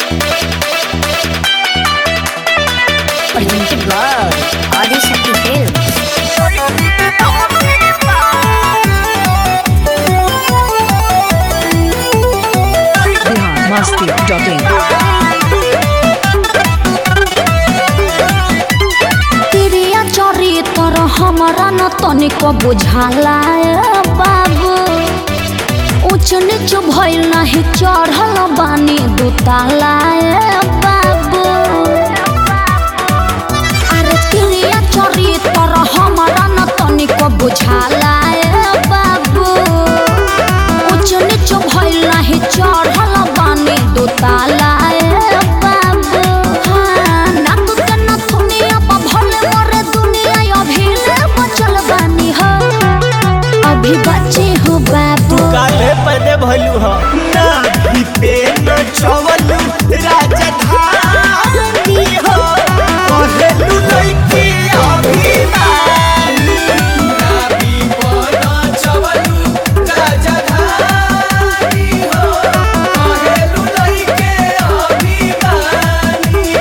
Presented by Adishakti Films. biharmasti.in Priya चरित्र हमारा न तनिक बुझाला बाबू ऊंच नीच भइल नहीं चढ़ल बानी दुताला बाबू अरे प्रिया चरित्र हमारा न तनिक बुझाला बाबू ऊंच नीच भइल नहीं चढ़ल बानी दुताला बाबू हाँ ना तू तना दुनिया पा भले मोरे दुनिया अभी बचल बानी हो अभी बचे हो बाबू काले पदे भलू हो ना भी पे न चवलू राजधानी हो पहलू लइके अभिमानी ना भी न चवलू राजधानी हो पहलू लइके अभिमानी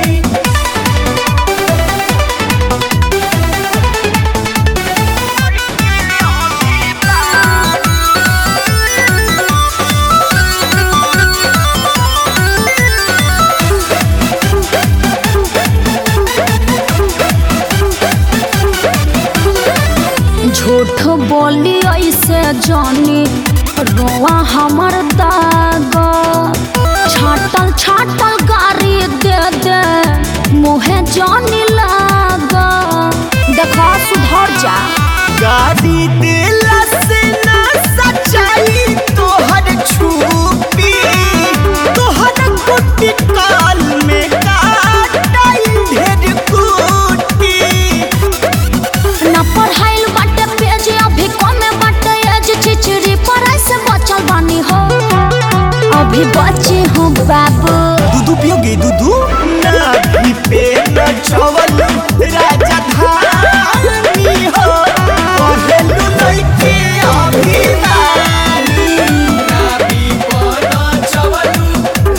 झूठ बोली ऐसे जानी रोआ हमर दाग छाटल छाटल गाड़ी दे दे मुहे जानी लाग देखा सुधर जा गाड़ी दिला से ना सच्चाई तोहर छुपी तोहर कुटी काल में काटाई ढेर कुटी ना पढ़ाइल बाटे पेज अभी कमे बाटे एज चिचरी पढ़ाई से बचल बानी हो अभी बचे हो बाबू दूधू पियोगे दूधू ना भी पे न चवलू राजधानी हो पहलू लइके अभिमानी ना भी न चवलू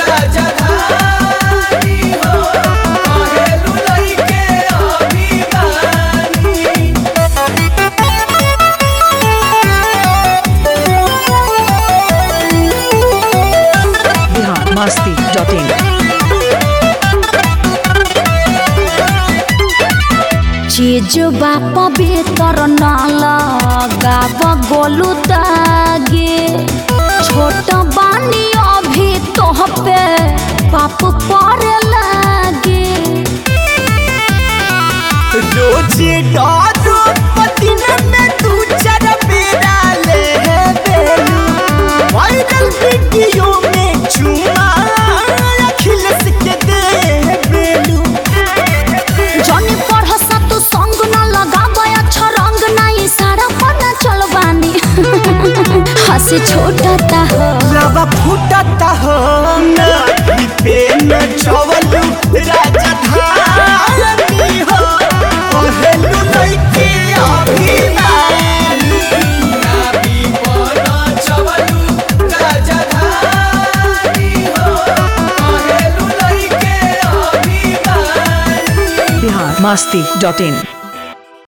राजधानी हो पहलू लइके अभिमानी biharmasti.in चीज बाप भीतर न लगाव गोलू दागे छोट बानी अभी तोह पे पाप पर लागे रोजे डारो पतिन में तू चर बेरा ले बेलू वायरल वीडियो में चुमा अखिलेश के दे बेलू जनी पढ़ सा तू संग न लगाव अच्छा रंग ना इशारा पर न चलबानी हंसी छोटता हो लवा फूटता हो ना भी पे न चवलू राजधानी हो पहलू लइके अभिमानी ना भी न चवलू राजधानी हो पहलू लइके अभिमानी biharmasti.in